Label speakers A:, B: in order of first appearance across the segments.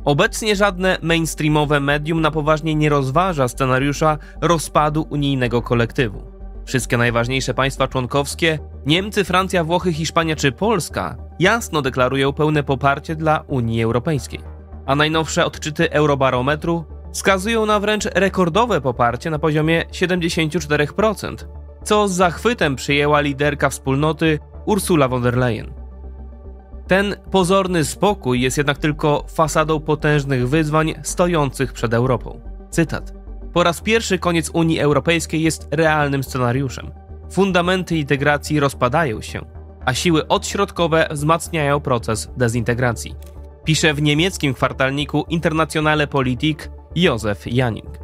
A: Obecnie żadne mainstreamowe medium na poważnie nie rozważa scenariusza rozpadu unijnego kolektywu. Wszystkie najważniejsze państwa członkowskie, Niemcy, Francja, Włochy, Hiszpania czy Polska, jasno deklarują pełne poparcie dla Unii Europejskiej. A najnowsze odczyty Eurobarometru wskazują na wręcz rekordowe poparcie na poziomie 74%, co z zachwytem przyjęła liderka wspólnoty Ursula von der Leyen. Ten pozorny spokój jest jednak tylko fasadą potężnych wyzwań stojących przed Europą. Cytat. Po raz pierwszy koniec Unii Europejskiej jest realnym scenariuszem. Fundamenty integracji rozpadają się, a siły odśrodkowe wzmacniają proces dezintegracji. Pisze w niemieckim kwartalniku Internationale Politik Józef Janning.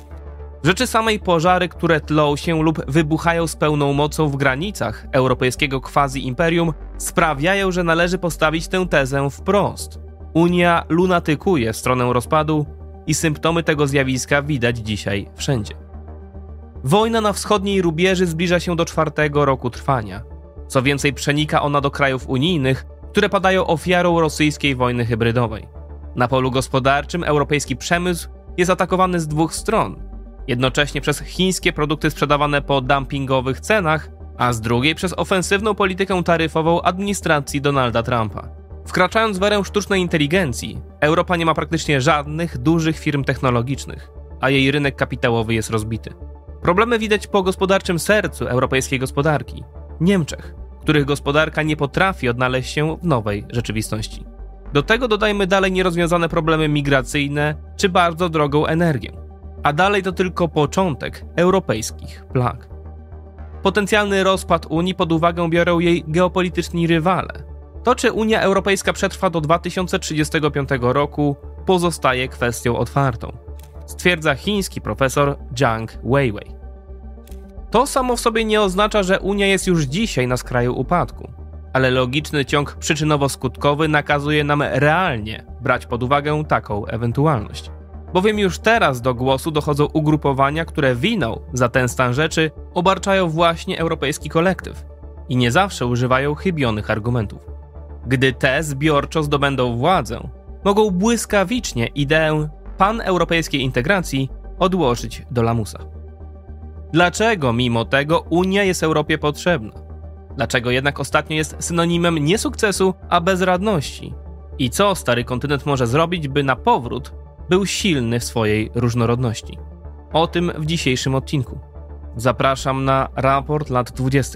A: W rzeczy samej pożary, które tlą się lub wybuchają z pełną mocą w granicach europejskiego quasi-imperium, sprawiają, że należy postawić tę tezę wprost. Unia lunatykuje w stronę rozpadu i symptomy tego zjawiska widać dzisiaj wszędzie. Wojna na wschodniej rubieży zbliża się do 4. roku trwania. Co więcej, przenika ona do krajów unijnych, które padają ofiarą rosyjskiej wojny hybrydowej. Na polu gospodarczym europejski przemysł jest atakowany z dwóch stron. Jednocześnie przez chińskie produkty sprzedawane po dumpingowych cenach, a z drugiej przez ofensywną politykę taryfową administracji Donalda Trumpa. Wkraczając w erę sztucznej inteligencji, Europa nie ma praktycznie żadnych dużych firm technologicznych, a jej rynek kapitałowy jest rozbity. Problemy widać po gospodarczym sercu europejskiej gospodarki – Niemczech, których gospodarka nie potrafi odnaleźć się w nowej rzeczywistości. Do tego dodajmy dalej nierozwiązane problemy migracyjne czy bardzo drogą energię. A dalej to tylko początek europejskich plag. Potencjalny rozpad Unii pod uwagę biorą jej geopolityczni rywale. To, czy Unia Europejska przetrwa do 2035 roku, pozostaje kwestią otwartą, stwierdza chiński profesor Zhang Weiwei. To samo w sobie nie oznacza, że Unia jest już dzisiaj na skraju upadku, ale logiczny ciąg przyczynowo-skutkowy nakazuje nam realnie brać pod uwagę taką ewentualność. Bowiem już teraz do głosu dochodzą ugrupowania, które winą za ten stan rzeczy obarczają właśnie europejski kolektyw i nie zawsze używają chybionych argumentów. Gdy te zbiorczo zdobędą władzę, mogą błyskawicznie ideę paneuropejskiej integracji odłożyć do lamusa. Dlaczego mimo tego Unia jest Europie potrzebna? Dlaczego jednak ostatnio jest synonimem nie sukcesu, a bezradności? I co stary kontynent może zrobić, by na powrót był silny w swojej różnorodności? O tym w dzisiejszym odcinku. Zapraszam na raport lat 20.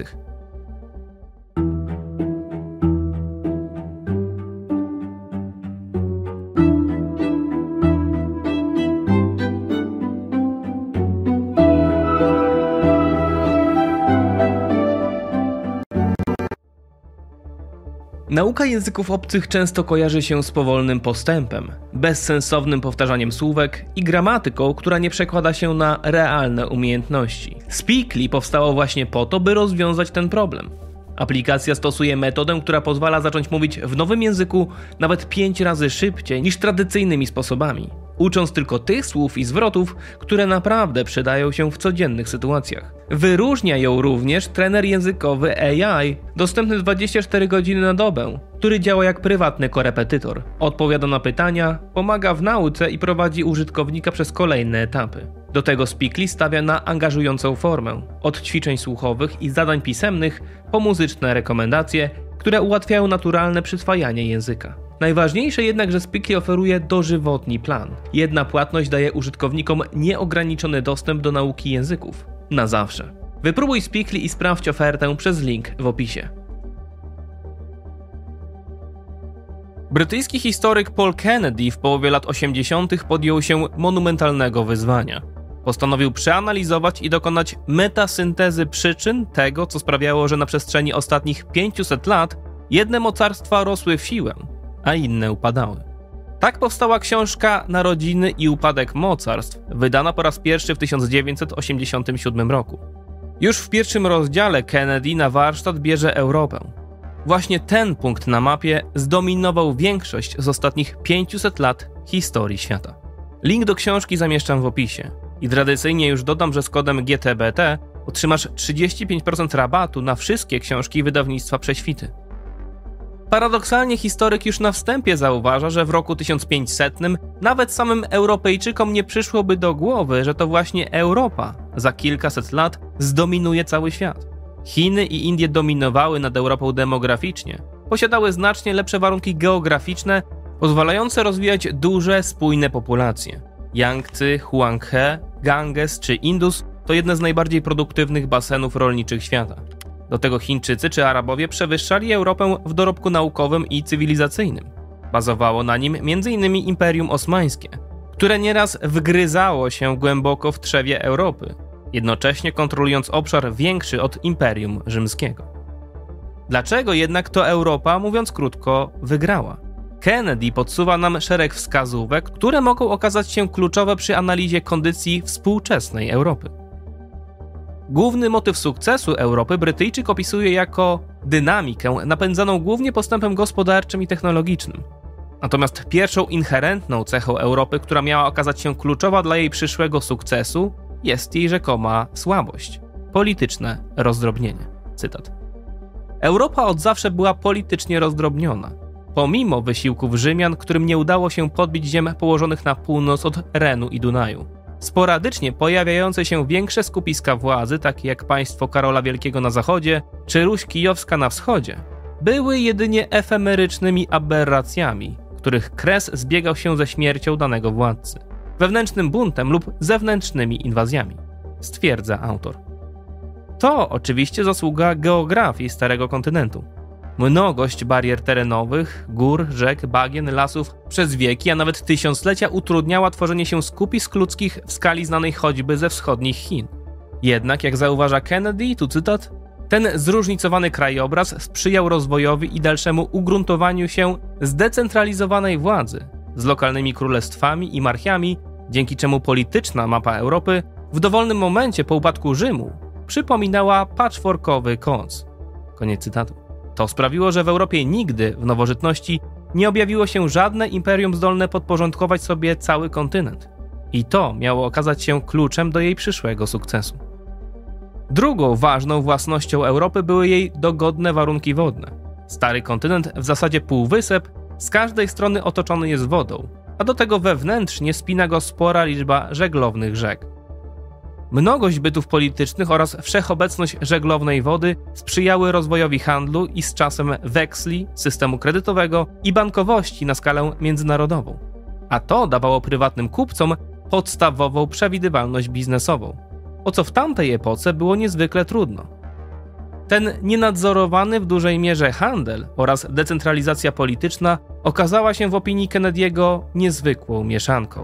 A: Nauka języków obcych często kojarzy się z powolnym postępem, bezsensownym powtarzaniem słówek i gramatyką, która nie przekłada się na realne umiejętności. Speakly powstało właśnie po to, by rozwiązać ten problem. Aplikacja stosuje metodę, która pozwala zacząć mówić w nowym języku nawet 5 razy szybciej niż tradycyjnymi sposobami, ucząc tylko tych słów i zwrotów, które naprawdę przydają się w codziennych sytuacjach. Wyróżnia ją również trener językowy AI, dostępny 24 godziny na dobę, który działa jak prywatny korepetytor. Odpowiada na pytania, pomaga w nauce i prowadzi użytkownika przez kolejne etapy. Do tego Speakly stawia na angażującą formę, od ćwiczeń słuchowych i zadań pisemnych po muzyczne rekomendacje, które ułatwiają naturalne przyswajanie języka. Najważniejsze jednak, że Speakly oferuje dożywotni plan. Jedna płatność daje użytkownikom nieograniczony dostęp do nauki języków. Na zawsze. Wypróbuj Speakly i sprawdź ofertę przez link w opisie. Brytyjski historyk Paul Kennedy w połowie lat 80. podjął się monumentalnego wyzwania. Postanowił przeanalizować i dokonać metasyntezy przyczyn tego, co sprawiało, że na przestrzeni ostatnich 500 lat jedne mocarstwa rosły w siłę, a inne upadały. Tak powstała książka Narodziny i upadek mocarstw, wydana po raz pierwszy w 1987 roku. Już w pierwszym rozdziale Kennedy na warsztat bierze Europę. Właśnie ten punkt na mapie zdominował większość z ostatnich 500 lat historii świata. Link do książki zamieszczam w opisie. I tradycyjnie już dodam, że z kodem GTBT otrzymasz 35% rabatu na wszystkie książki wydawnictwa Prześwity. Paradoksalnie historyk już na wstępie zauważa, że w roku 1500 nawet samym Europejczykom nie przyszłoby do głowy, że to właśnie Europa za kilkaset lat zdominuje cały świat. Chiny i Indie dominowały nad Europą demograficznie, posiadały znacznie lepsze warunki geograficzne, pozwalające rozwijać duże, spójne populacje. Jangtzy, Huanghe, Ganges czy Indus to jedne z najbardziej produktywnych basenów rolniczych świata. Do tego Chińczycy czy Arabowie przewyższali Europę w dorobku naukowym i cywilizacyjnym. Bazowało na nim m.in. Imperium Osmańskie, które nieraz wgryzało się głęboko w trzewie Europy, jednocześnie kontrolując obszar większy od Imperium Rzymskiego. Dlaczego jednak to Europa, mówiąc krótko, wygrała? Kennedy podsuwa nam szereg wskazówek, które mogą okazać się kluczowe przy analizie kondycji współczesnej Europy. Główny motyw sukcesu Europy Brytyjczyk opisuje jako dynamikę napędzaną głównie postępem gospodarczym i technologicznym. Natomiast pierwszą inherentną cechą Europy, która miała okazać się kluczowa dla jej przyszłego sukcesu, jest jej rzekoma słabość – polityczne rozdrobnienie. Cytat. Europa od zawsze była politycznie rozdrobniona. Pomimo wysiłków Rzymian, którym nie udało się podbić ziem położonych na północ od Renu i Dunaju. Sporadycznie pojawiające się większe skupiska władzy, takie jak państwo Karola Wielkiego na zachodzie, czy Ruś Kijowska na wschodzie, były jedynie efemerycznymi aberracjami, których kres zbiegał się ze śmiercią danego władcy, wewnętrznym buntem lub zewnętrznymi inwazjami, stwierdza autor. To oczywiście zasługa geografii Starego Kontynentu. Mnogość barier terenowych, gór, rzek, bagien, lasów przez wieki, a nawet tysiąclecia utrudniała tworzenie się skupisk ludzkich w skali znanej choćby ze wschodnich Chin. Jednak, jak zauważa Kennedy, tu cytat, ten zróżnicowany krajobraz sprzyjał rozwojowi i dalszemu ugruntowaniu się zdecentralizowanej władzy z lokalnymi królestwami i marchiami, dzięki czemu polityczna mapa Europy w dowolnym momencie po upadku Rzymu przypominała patchworkowy koc. Koniec cytatu. To sprawiło, że w Europie nigdy w nowożytności nie objawiło się żadne imperium zdolne podporządkować sobie cały kontynent. I to miało okazać się kluczem do jej przyszłego sukcesu. Drugą ważną własnością Europy były jej dogodne warunki wodne. Stary kontynent, w zasadzie półwysep, z każdej strony otoczony jest wodą, a do tego wewnętrznie spina go spora liczba żeglownych rzek. Mnogość bytów politycznych oraz wszechobecność żeglownej wody sprzyjały rozwojowi handlu i z czasem weksli, systemu kredytowego i bankowości na skalę międzynarodową. A to dawało prywatnym kupcom podstawową przewidywalność biznesową, o co w tamtej epoce było niezwykle trudno. Ten nienadzorowany w dużej mierze handel oraz decentralizacja polityczna okazała się w opinii Kennedy'ego niezwykłą mieszanką.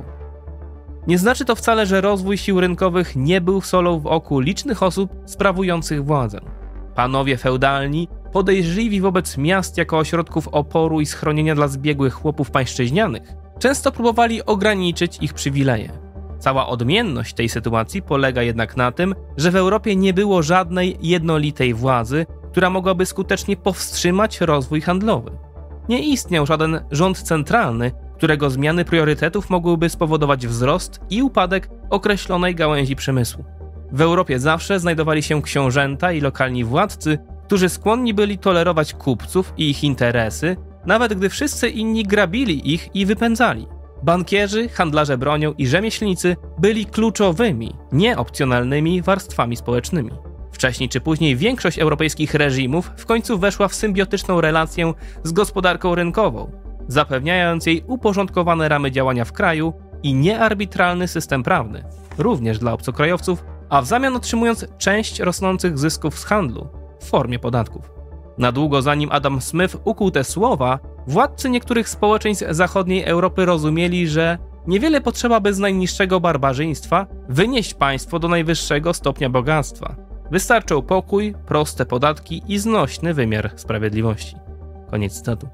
A: Nie znaczy to wcale, że rozwój sił rynkowych nie był solą w oku licznych osób sprawujących władzę. Panowie feudalni, podejrzliwi wobec miast jako ośrodków oporu i schronienia dla zbiegłych chłopów pańszczyźnianych, często próbowali ograniczyć ich przywileje. Cała odmienność tej sytuacji polega jednak na tym, że w Europie nie było żadnej jednolitej władzy, która mogłaby skutecznie powstrzymać rozwój handlowy. Nie istniał żaden rząd centralny, którego zmiany priorytetów mogłyby spowodować wzrost i upadek określonej gałęzi przemysłu. W Europie zawsze znajdowali się książęta i lokalni władcy, którzy skłonni byli tolerować kupców i ich interesy, nawet gdy wszyscy inni grabili ich i wypędzali. Bankierzy, handlarze bronią i rzemieślnicy byli kluczowymi, nieopcjonalnymi warstwami społecznymi. Wcześniej czy później większość europejskich reżimów w końcu weszła w symbiotyczną relację z gospodarką rynkową, zapewniając jej uporządkowane ramy działania w kraju i niearbitralny system prawny, również dla obcokrajowców, a w zamian otrzymując część rosnących zysków z handlu w formie podatków. Na długo zanim Adam Smith ukuł te słowa, władcy niektórych społeczeństw zachodniej Europy rozumieli, że niewiele potrzeba, by z najniższego barbarzyństwa wynieść państwo do najwyższego stopnia bogactwa. Wystarczą pokój, proste podatki i znośny wymiar sprawiedliwości. Koniec cytatu.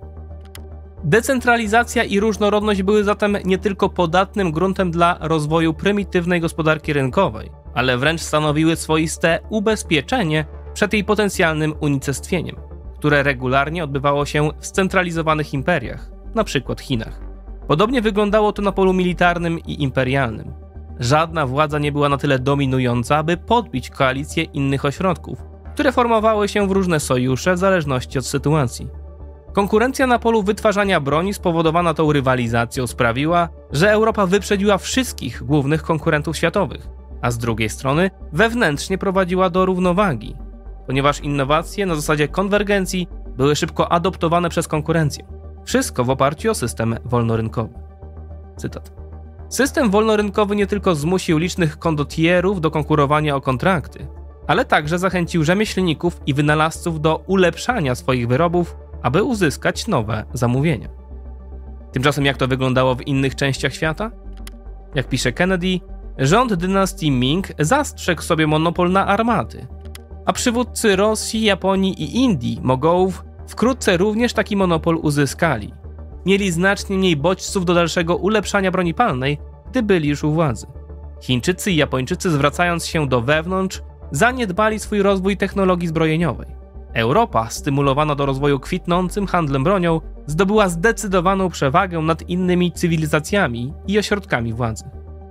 A: Decentralizacja i różnorodność były zatem nie tylko podatnym gruntem dla rozwoju prymitywnej gospodarki rynkowej, ale wręcz stanowiły swoiste ubezpieczenie przed jej potencjalnym unicestwieniem, które regularnie odbywało się w scentralizowanych imperiach, np. Chinach. Podobnie wyglądało to na polu militarnym i imperialnym. Żadna władza nie była na tyle dominująca, aby podbić koalicję innych ośrodków, które formowały się w różne sojusze w zależności od sytuacji. Konkurencja na polu wytwarzania broni spowodowana tą rywalizacją sprawiła, że Europa wyprzedziła wszystkich głównych konkurentów światowych, a z drugiej strony wewnętrznie prowadziła do równowagi, ponieważ innowacje na zasadzie konwergencji były szybko adoptowane przez konkurencję. Wszystko w oparciu o system wolnorynkowy. Cytat. System wolnorynkowy nie tylko zmusił licznych kondotierów do konkurowania o kontrakty, ale także zachęcił rzemieślników i wynalazców do ulepszania swoich wyrobów, aby uzyskać nowe zamówienia. Tymczasem jak to wyglądało w innych częściach świata? Jak pisze Kennedy, rząd dynastii Ming zastrzegł sobie monopol na armaty, a przywódcy Rosji, Japonii i Indii, Mogołów, wkrótce również taki monopol uzyskali. Mieli znacznie mniej bodźców do dalszego ulepszania broni palnej, gdy byli już u władzy. Chińczycy i Japończycy, zwracając się do wewnątrz, zaniedbali swój rozwój technologii zbrojeniowej. Europa, stymulowana do rozwoju kwitnącym handlem bronią, zdobyła zdecydowaną przewagę nad innymi cywilizacjami i ośrodkami władzy.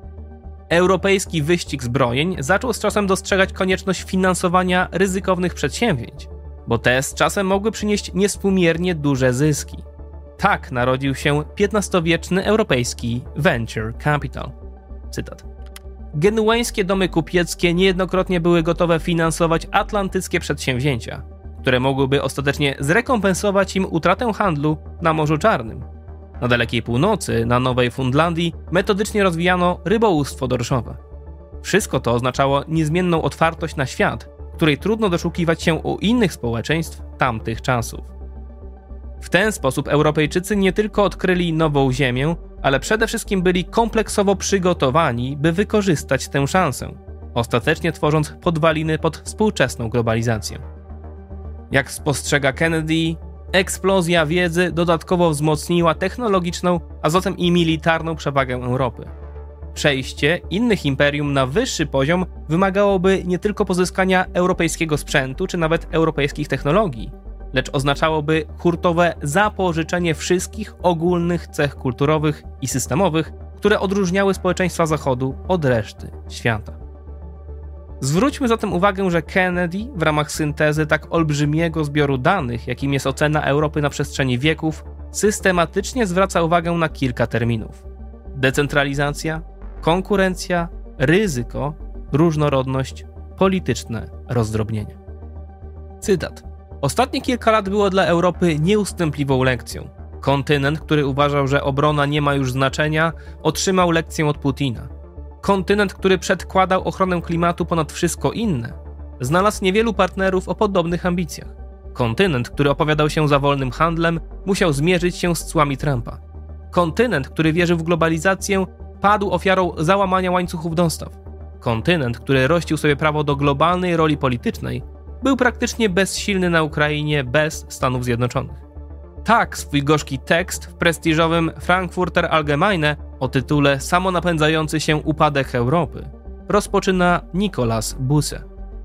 A: Europejski wyścig zbrojeń zaczął z czasem dostrzegać konieczność finansowania ryzykownych przedsięwzięć, bo te z czasem mogły przynieść niewspółmiernie duże zyski. Tak narodził się XV-wieczny europejski venture capital. Cytat. Genueńskie domy kupieckie niejednokrotnie były gotowe finansować atlantyckie przedsięwzięcia, które mogłyby ostatecznie zrekompensować im utratę handlu na Morzu Czarnym. Na dalekiej północy, na Nowej Fundlandii, metodycznie rozwijano rybołówstwo dorszowe. Wszystko to oznaczało niezmienną otwartość na świat, której trudno doszukiwać się u innych społeczeństw tamtych czasów. W ten sposób Europejczycy nie tylko odkryli nową ziemię, ale przede wszystkim byli kompleksowo przygotowani, by wykorzystać tę szansę, ostatecznie tworząc podwaliny pod współczesną globalizację. Jak spostrzega Kennedy, eksplozja wiedzy dodatkowo wzmocniła technologiczną, a zatem i militarną przewagę Europy. Przejście innych imperium na wyższy poziom wymagałoby nie tylko pozyskania europejskiego sprzętu czy nawet europejskich technologii, lecz oznaczałoby hurtowe zapożyczenie wszystkich ogólnych cech kulturowych i systemowych, które odróżniały społeczeństwa Zachodu od reszty świata. Zwróćmy zatem uwagę, że Kennedy w ramach syntezy tak olbrzymiego zbioru danych, jakim jest ocena Europy na przestrzeni wieków, systematycznie zwraca uwagę na kilka terminów: decentralizacja, konkurencja, ryzyko, różnorodność, polityczne rozdrobnienie. Cytat. Ostatnie kilka lat było dla Europy nieustępliwą lekcją. Kontynent, który uważał, że obrona nie ma już znaczenia, otrzymał lekcję od Putina. Kontynent, który przedkładał ochronę klimatu ponad wszystko inne, znalazł niewielu partnerów o podobnych ambicjach. Kontynent, który opowiadał się za wolnym handlem, musiał zmierzyć się z cłami Trumpa. Kontynent, który wierzył w globalizację, padł ofiarą załamania łańcuchów dostaw. Kontynent, który rościł sobie prawo do globalnej roli politycznej, był praktycznie bezsilny na Ukrainie bez Stanów Zjednoczonych. Tak swój gorzki tekst w prestiżowym Frankfurter Allgemeine o tytule Samonapędzający się upadek Europy rozpoczyna Nicolas Busse.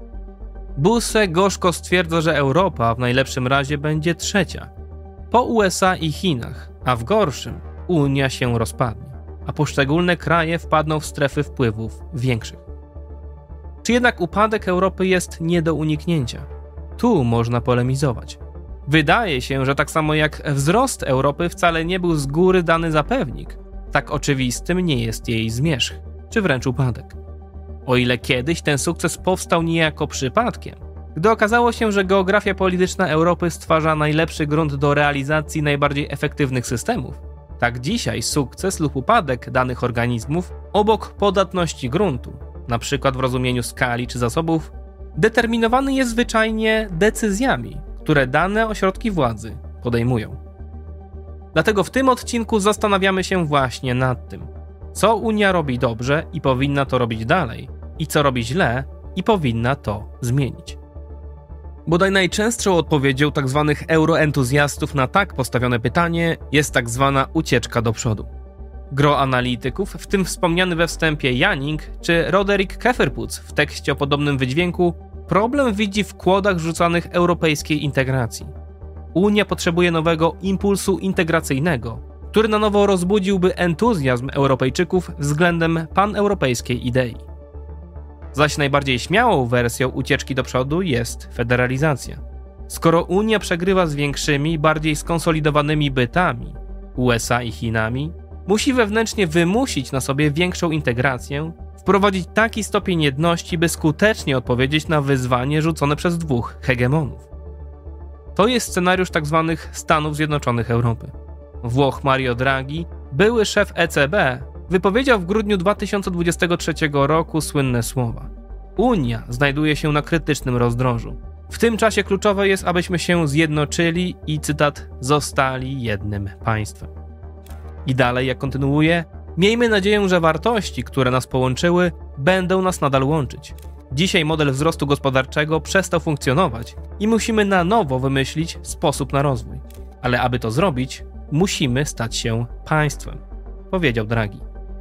A: Busse gorzko stwierdza, że Europa w najlepszym razie będzie trzecia, po USA i Chinach, a w gorszym Unia się rozpadnie, a poszczególne kraje wpadną w strefy wpływów większych. Czy jednak upadek Europy jest nie do uniknięcia? Tu można polemizować. Wydaje się, że tak samo jak wzrost Europy wcale nie był z góry dany za pewnik, tak oczywistym nie jest jej zmierzch, czy wręcz upadek. O ile kiedyś ten sukces powstał niejako przypadkiem, gdy okazało się, że geografia polityczna Europy stwarza najlepszy grunt do realizacji najbardziej efektywnych systemów, tak dzisiaj sukces lub upadek danych organizmów obok podatności gruntu, na przykład w rozumieniu skali czy zasobów, determinowany jest zwyczajnie decyzjami, które dane ośrodki władzy podejmują. Dlatego w tym odcinku zastanawiamy się właśnie nad tym, co Unia robi dobrze i powinna to robić dalej, i co robi źle i powinna to zmienić. Bodaj najczęstszą odpowiedzią tzw. euroentuzjastów na tak postawione pytanie jest tzw. ucieczka do przodu. Gro analityków, w tym wspomniany we wstępie Janning czy Roderick Käferputz w tekście o podobnym wydźwięku, problem widzi w kłodach rzucanych europejskiej integracji. Unia potrzebuje nowego impulsu integracyjnego, który na nowo rozbudziłby entuzjazm Europejczyków względem paneuropejskiej idei. Zaś najbardziej śmiałą wersją ucieczki do przodu jest federalizacja. Skoro Unia przegrywa z większymi, bardziej skonsolidowanymi bytami, USA i Chinami, musi wewnętrznie wymusić na sobie większą integrację, wprowadzić taki stopień jedności, by skutecznie odpowiedzieć na wyzwanie rzucone przez dwóch hegemonów. To jest scenariusz tzw. Stanów Zjednoczonych Europy. Włoch Mario Draghi, były szef ECB, wypowiedział w grudniu 2023 roku słynne słowa: Unia znajduje się na krytycznym rozdrożu. W tym czasie kluczowe jest, abyśmy się zjednoczyli i, cytat, zostali jednym państwem. I dalej, jak kontynuuje, miejmy nadzieję, że wartości, które nas połączyły, będą nas nadal łączyć. Dzisiaj model wzrostu gospodarczego przestał funkcjonować i musimy na nowo wymyślić sposób na rozwój. Ale aby to zrobić, musimy stać się państwem, powiedział Draghi.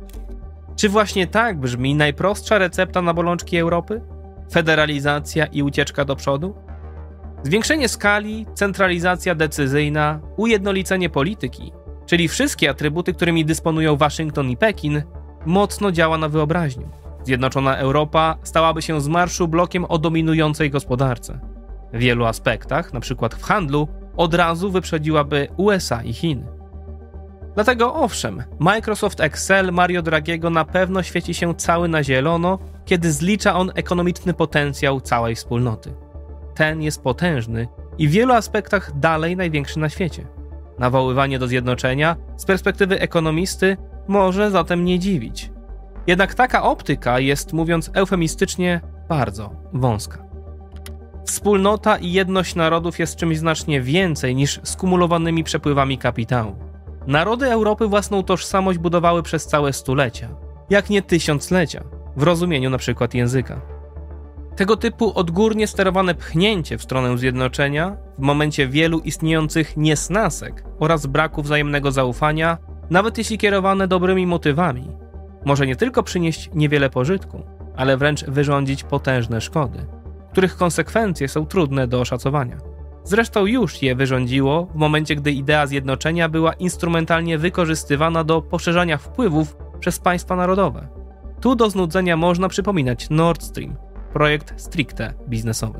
A: Czy właśnie tak brzmi najprostsza recepta na bolączki Europy? Federalizacja i ucieczka do przodu? Zwiększenie skali, centralizacja decyzyjna, ujednolicenie polityki, czyli wszystkie atrybuty, którymi dysponują Waszyngton i Pekin, mocno działa na wyobraźnię. Zjednoczona Europa stałaby się z marszu blokiem o dominującej gospodarce. W wielu aspektach, np. w handlu, od razu wyprzedziłaby USA i Chiny. Dlatego owszem, Microsoft Excel Mario Draghiego na pewno świeci się cały na zielono, kiedy zlicza on ekonomiczny potencjał całej wspólnoty. Ten jest potężny i w wielu aspektach dalej największy na świecie. Nawoływanie do zjednoczenia z perspektywy ekonomisty może zatem nie dziwić. Jednak taka optyka jest, mówiąc eufemistycznie, bardzo wąska. Wspólnota i jedność narodów jest czymś znacznie więcej niż skumulowanymi przepływami kapitału. Narody Europy własną tożsamość budowały przez całe stulecia, jak nie tysiąclecia, w rozumieniu np. języka. Tego typu odgórnie sterowane pchnięcie w stronę zjednoczenia, w momencie wielu istniejących niesnasek oraz braku wzajemnego zaufania, nawet jeśli kierowane dobrymi motywami, może nie tylko przynieść niewiele pożytku, ale wręcz wyrządzić potężne szkody, których konsekwencje są trudne do oszacowania. Zresztą już je wyrządziło w momencie, gdy idea zjednoczenia była instrumentalnie wykorzystywana do poszerzania wpływów przez państwa narodowe. Tu do znudzenia można przypominać Nord Stream, projekt stricte biznesowy.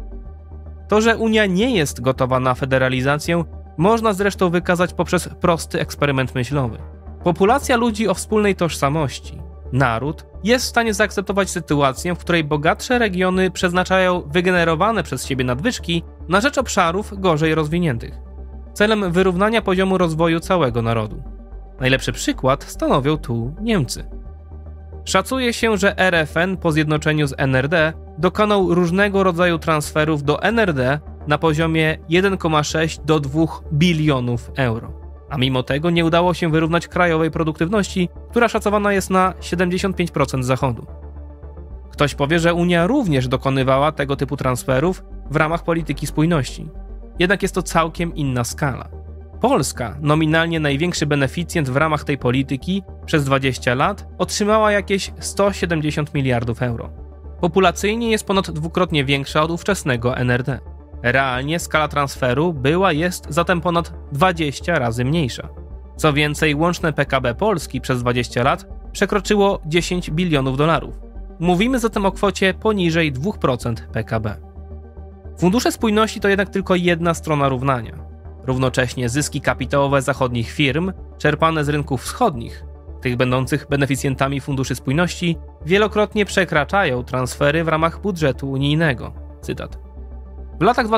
A: To, że Unia nie jest gotowa na federalizację, można zresztą wykazać poprzez prosty eksperyment myślowy. Populacja ludzi o wspólnej tożsamości, naród, jest w stanie zaakceptować sytuację, w której bogatsze regiony przeznaczają wygenerowane przez siebie nadwyżki na rzecz obszarów gorzej rozwiniętych, celem wyrównania poziomu rozwoju całego narodu. Najlepszy przykład stanowią tu Niemcy. Szacuje się, że RFN po zjednoczeniu z NRD dokonał różnego rodzaju transferów do NRD na poziomie 1,6 do 2 bilionów euro. A mimo tego nie udało się wyrównać krajowej produktywności, która szacowana jest na 75% Zachodu. Ktoś powie, że Unia również dokonywała tego typu transferów w ramach polityki spójności. Jednak jest to całkiem inna skala. Polska, nominalnie największy beneficjent w ramach tej polityki, przez 20 lat otrzymała jakieś 170 miliardów euro. Populacyjnie jest ponad dwukrotnie większa od ówczesnego NRD. Realnie skala transferu jest zatem ponad 20 razy mniejsza. Co więcej, łączne PKB Polski przez 20 lat przekroczyło 10 bilionów dolarów. Mówimy zatem o kwocie poniżej 2% PKB. Fundusze spójności to jednak tylko jedna strona równania. Równocześnie zyski kapitałowe zachodnich firm, czerpane z rynków wschodnich, tych będących beneficjentami funduszy spójności, wielokrotnie przekraczają transfery w ramach budżetu unijnego. Cytat. W latach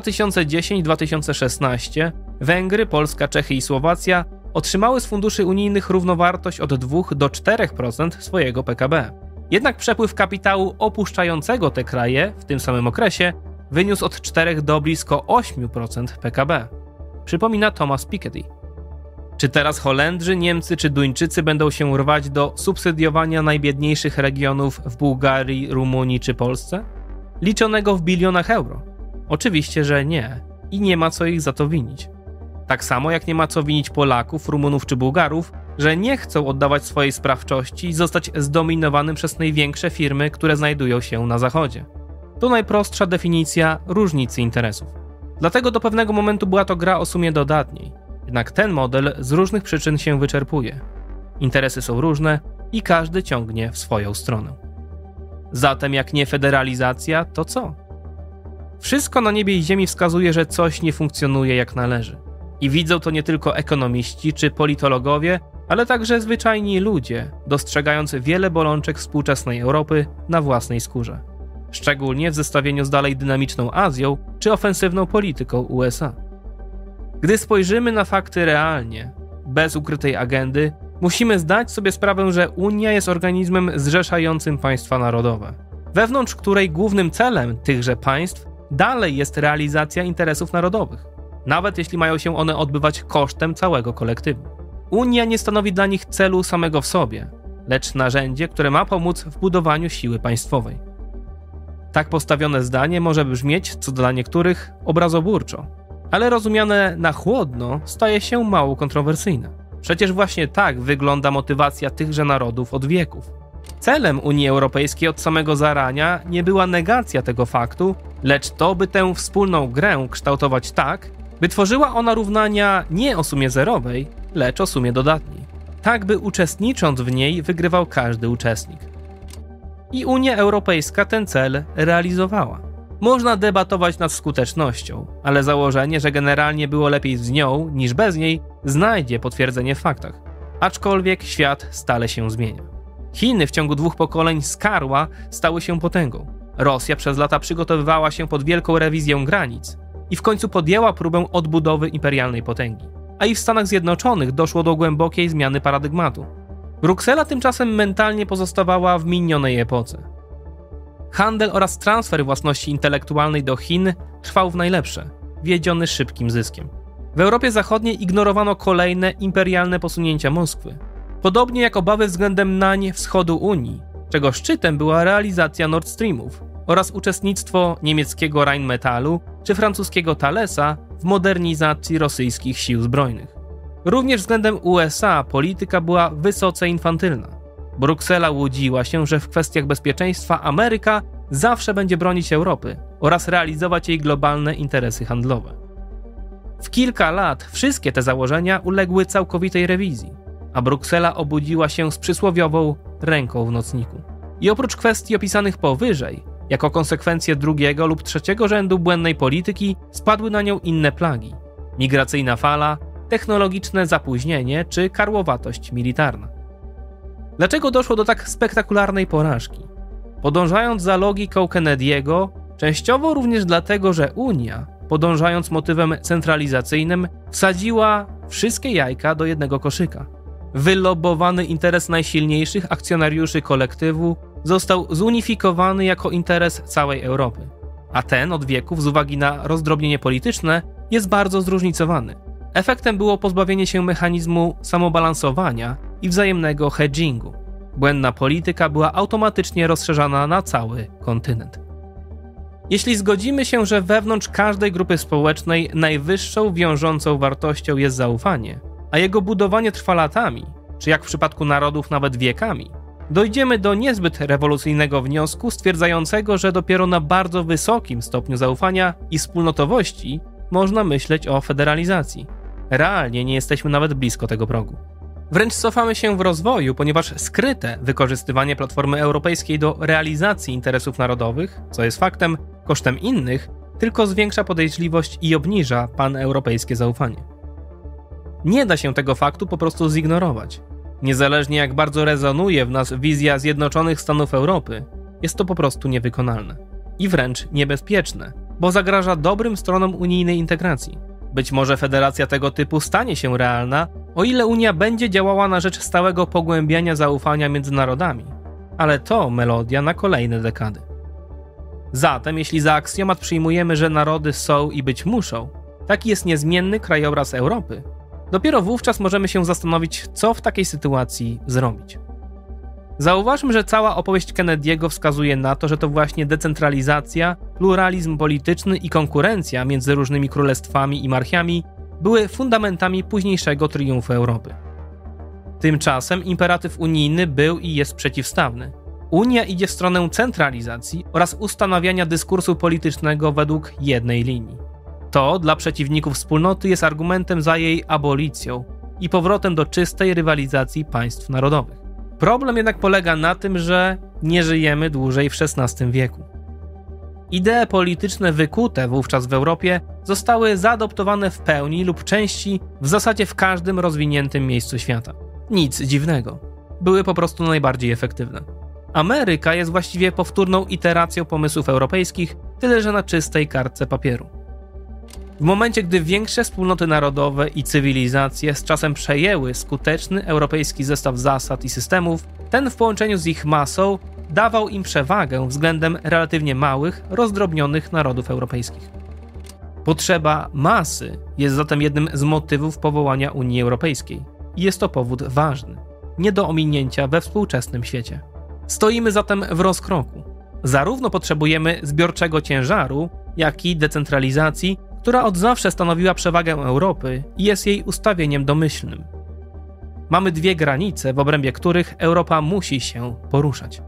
A: 2010-2016 Węgry, Polska, Czechy i Słowacja otrzymały z funduszy unijnych równowartość od 2 do 4% swojego PKB. Jednak przepływ kapitału opuszczającego te kraje w tym samym okresie wyniósł od 4 do blisko 8% PKB. Przypomina Thomas Piketty. Czy teraz Holendrzy, Niemcy czy Duńczycy będą się rwać do subsydiowania najbiedniejszych regionów w Bułgarii, Rumunii czy Polsce? Liczonego w bilionach euro? Oczywiście, że nie. I nie ma co ich za to winić. Tak samo jak nie ma co winić Polaków, Rumunów czy Bułgarów, że nie chcą oddawać swojej sprawczości i zostać zdominowanym przez największe firmy, które znajdują się na Zachodzie. To najprostsza definicja różnicy interesów. Dlatego do pewnego momentu była to gra o sumie dodatniej. Jednak ten model z różnych przyczyn się wyczerpuje. Interesy są różne i każdy ciągnie w swoją stronę. Zatem jak nie federalizacja, to co? Wszystko na niebie i ziemi wskazuje, że coś nie funkcjonuje jak należy. I widzą to nie tylko ekonomiści czy politologowie, ale także zwyczajni ludzie, dostrzegając wiele bolączek współczesnej Europy na własnej skórze. Szczególnie w zestawieniu z dalej dynamiczną Azją czy ofensywną polityką USA. Gdy spojrzymy na fakty realnie, bez ukrytej agendy, musimy zdać sobie sprawę, że Unia jest organizmem zrzeszającym państwa narodowe, wewnątrz której głównym celem tychże państw dalej jest realizacja interesów narodowych, nawet jeśli mają się one odbywać kosztem całego kolektywu. Unia nie stanowi dla nich celu samego w sobie, lecz narzędzie, które ma pomóc w budowaniu siły państwowej. Tak postawione zdanie może brzmieć, co dla niektórych, obrazoburczo, ale rozumiane na chłodno staje się mało kontrowersyjne. Przecież właśnie tak wygląda motywacja tychże narodów od wieków. Celem Unii Europejskiej od samego zarania nie była negacja tego faktu, lecz to, by tę wspólną grę kształtować tak, by tworzyła ona równania nie o sumie zerowej, lecz o sumie dodatniej. Tak, by uczestnicząc w niej wygrywał każdy uczestnik. I Unia Europejska ten cel realizowała. Można debatować nad skutecznością, ale założenie, że generalnie było lepiej z nią niż bez niej, znajdzie potwierdzenie w faktach. Aczkolwiek świat stale się zmienia. Chiny w ciągu 2 pokoleń z karła stały się potęgą. Rosja przez lata przygotowywała się pod wielką rewizję granic i w końcu podjęła próbę odbudowy imperialnej potęgi. A i w Stanach Zjednoczonych doszło do głębokiej zmiany paradygmatu. Bruksela tymczasem mentalnie pozostawała w minionej epoce. Handel oraz transfer własności intelektualnej do Chin trwał w najlepsze, wiedziony szybkim zyskiem. W Europie Zachodniej ignorowano kolejne imperialne posunięcia Moskwy, podobnie jak obawy względem nań wschodu Unii, czego szczytem była realizacja Nord Streamów oraz uczestnictwo niemieckiego Rheinmetallu czy francuskiego Thalesa w modernizacji rosyjskich sił zbrojnych. Również względem USA polityka była wysoce infantylna. Bruksela łudziła się, że w kwestiach bezpieczeństwa Ameryka zawsze będzie bronić Europy oraz realizować jej globalne interesy handlowe. W kilka lat wszystkie te założenia uległy całkowitej rewizji, a Bruksela obudziła się z przysłowiową ręką w nocniku. I oprócz kwestii opisanych powyżej, jako konsekwencje 2. lub 3. rzędu błędnej polityki spadły na nią inne plagi: migracyjna fala, technologiczne zapóźnienie czy karłowatość militarna. Dlaczego doszło do tak spektakularnej porażki? Podążając za logiką Kennedy'ego, częściowo również dlatego, że Unia, podążając motywem centralizacyjnym, wsadziła wszystkie jajka do jednego koszyka. Wylobowany interes najsilniejszych akcjonariuszy kolektywu został zunifikowany jako interes całej Europy, a ten od wieków z uwagi na rozdrobnienie polityczne jest bardzo zróżnicowany. Efektem było pozbawienie się mechanizmu samobalansowania i wzajemnego hedgingu. Błędna polityka była automatycznie rozszerzana na cały kontynent. Jeśli zgodzimy się, że wewnątrz każdej grupy społecznej najwyższą wiążącą wartością jest zaufanie, a jego budowanie trwa latami, czy jak w przypadku narodów nawet wiekami, dojdziemy do niezbyt rewolucyjnego wniosku stwierdzającego, że dopiero na bardzo wysokim stopniu zaufania i wspólnotowości można myśleć o federalizacji. Realnie nie jesteśmy nawet blisko tego progu. Wręcz cofamy się w rozwoju, ponieważ skryte wykorzystywanie Platformy Europejskiej do realizacji interesów narodowych, co jest faktem, kosztem innych, tylko zwiększa podejrzliwość i obniża paneuropejskie zaufanie. Nie da się tego faktu po prostu zignorować. Niezależnie jak bardzo rezonuje w nas wizja Zjednoczonych Stanów Europy, jest to po prostu niewykonalne. I wręcz niebezpieczne, bo zagraża dobrym stronom unijnej integracji. Być może federacja tego typu stanie się realna, o ile Unia będzie działała na rzecz stałego pogłębiania zaufania między narodami, ale to melodia na kolejne dekady. Zatem, jeśli za aksjomat przyjmujemy, że narody są i być muszą, taki jest niezmienny krajobraz Europy, dopiero wówczas możemy się zastanowić, co w takiej sytuacji zrobić. Zauważmy, że cała opowieść Kennedy'ego wskazuje na to, że to właśnie decentralizacja, pluralizm polityczny i konkurencja między różnymi królestwami i marchiami były fundamentami późniejszego triumfu Europy. Tymczasem imperatyw unijny był i jest przeciwstawny. Unia idzie w stronę centralizacji oraz ustanawiania dyskursu politycznego według jednej linii. To dla przeciwników wspólnoty jest argumentem za jej abolicją i powrotem do czystej rywalizacji państw narodowych. Problem jednak polega na tym, że nie żyjemy dłużej w XVI wieku. Idee polityczne wykute wówczas w Europie zostały zaadoptowane w pełni lub części w zasadzie w każdym rozwiniętym miejscu świata. Nic dziwnego. Były po prostu najbardziej efektywne. Ameryka jest właściwie powtórną iteracją pomysłów europejskich, tyle że na czystej kartce papieru. W momencie, gdy większe wspólnoty narodowe i cywilizacje z czasem przejęły skuteczny europejski zestaw zasad i systemów, ten w połączeniu z ich masą dawał im przewagę względem relatywnie małych, rozdrobnionych narodów europejskich. Potrzeba masy jest zatem jednym z motywów powołania Unii Europejskiej. I jest to powód ważny, nie do ominięcia we współczesnym świecie. Stoimy zatem w rozkroku. Zarówno potrzebujemy zbiorczego ciężaru, jak i decentralizacji, która od zawsze stanowiła przewagę Europy i jest jej ustawieniem domyślnym. Mamy dwie granice, w obrębie których Europa musi się poruszać.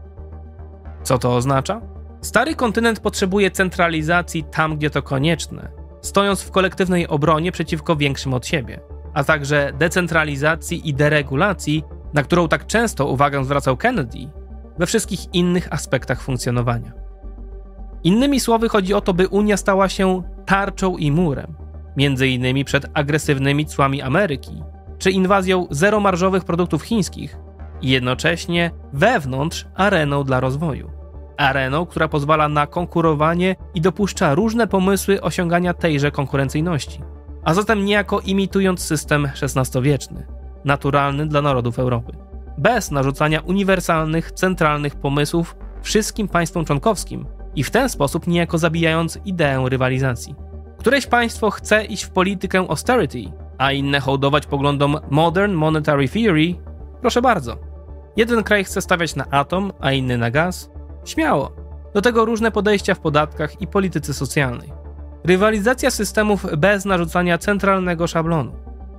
A: Co to oznacza? Stary kontynent potrzebuje centralizacji tam, gdzie to konieczne, stojąc w kolektywnej obronie przeciwko większym od siebie, a także decentralizacji i deregulacji, na którą tak często uwagę zwracał Kennedy, we wszystkich innych aspektach funkcjonowania. Innymi słowy chodzi o to, by Unia stała się tarczą i murem, między innymi przed agresywnymi cłami Ameryki, czy inwazją zeromarżowych produktów chińskich i jednocześnie wewnątrz areną dla rozwoju. Areną, która pozwala na konkurowanie i dopuszcza różne pomysły osiągania tejże konkurencyjności, a zatem niejako imitując system XVI-wieczny, naturalny dla narodów Europy, bez narzucania uniwersalnych, centralnych pomysłów wszystkim państwom członkowskim i w ten sposób niejako zabijając ideę rywalizacji. Któreś państwo chce iść w politykę austerity, a inne hołdować poglądom Modern Monetary Theory? Proszę bardzo. Jeden kraj chce stawiać na atom, a inny na gaz? Śmiało. Do tego różne podejścia w podatkach i polityce socjalnej. Rywalizacja systemów bez narzucania centralnego szablonu.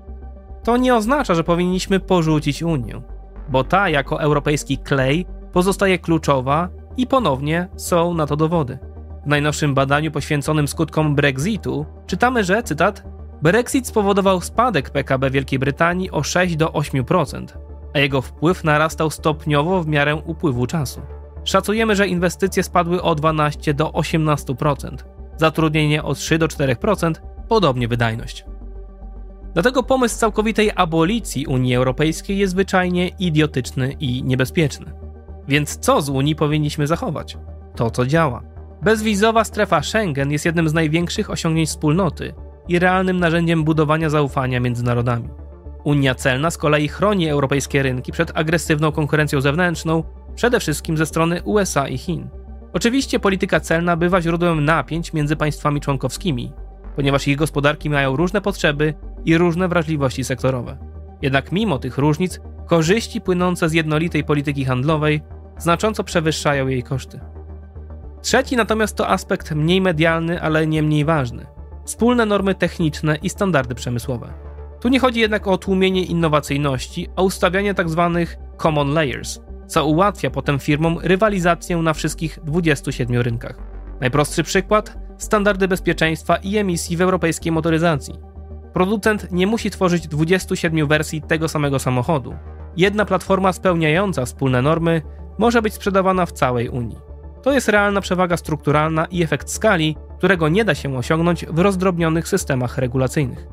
A: To nie oznacza, że powinniśmy porzucić Unię, bo ta jako europejski klej pozostaje kluczowa i ponownie są na to dowody. W najnowszym badaniu poświęconym skutkom Brexitu czytamy, że, cytat, Brexit spowodował spadek PKB Wielkiej Brytanii o 6 do 8%, a jego wpływ narastał stopniowo w miarę upływu czasu. Szacujemy, że inwestycje spadły o 12 do 18%, zatrudnienie o 3 do 4%, podobnie wydajność. Dlatego pomysł całkowitej abolicji Unii Europejskiej jest zwyczajnie idiotyczny i niebezpieczny. Więc co z Unii powinniśmy zachować? To, co działa. Bezwizowa strefa Schengen jest jednym z największych osiągnięć wspólnoty i realnym narzędziem budowania zaufania między narodami. Unia celna z kolei chroni europejskie rynki przed agresywną konkurencją zewnętrzną, przede wszystkim ze strony USA i Chin. Oczywiście polityka celna bywa źródłem napięć między państwami członkowskimi, ponieważ ich gospodarki mają różne potrzeby i różne wrażliwości sektorowe. Jednak mimo tych różnic, korzyści płynące z jednolitej polityki handlowej znacząco przewyższają jej koszty. Trzeci natomiast to aspekt mniej medialny, ale nie mniej ważny. Wspólne normy techniczne i standardy przemysłowe. Tu nie chodzi jednak o tłumienie innowacyjności, a ustawianie tzw. common layers, co ułatwia potem firmom rywalizację na wszystkich 27 rynkach. Najprostszy przykład – standardy bezpieczeństwa i emisji w europejskiej motoryzacji. Producent nie musi tworzyć 27 wersji tego samego samochodu. Jedna platforma spełniająca wspólne normy może być sprzedawana w całej Unii. To jest realna przewaga strukturalna i efekt skali, którego nie da się osiągnąć w rozdrobnionych systemach regulacyjnych.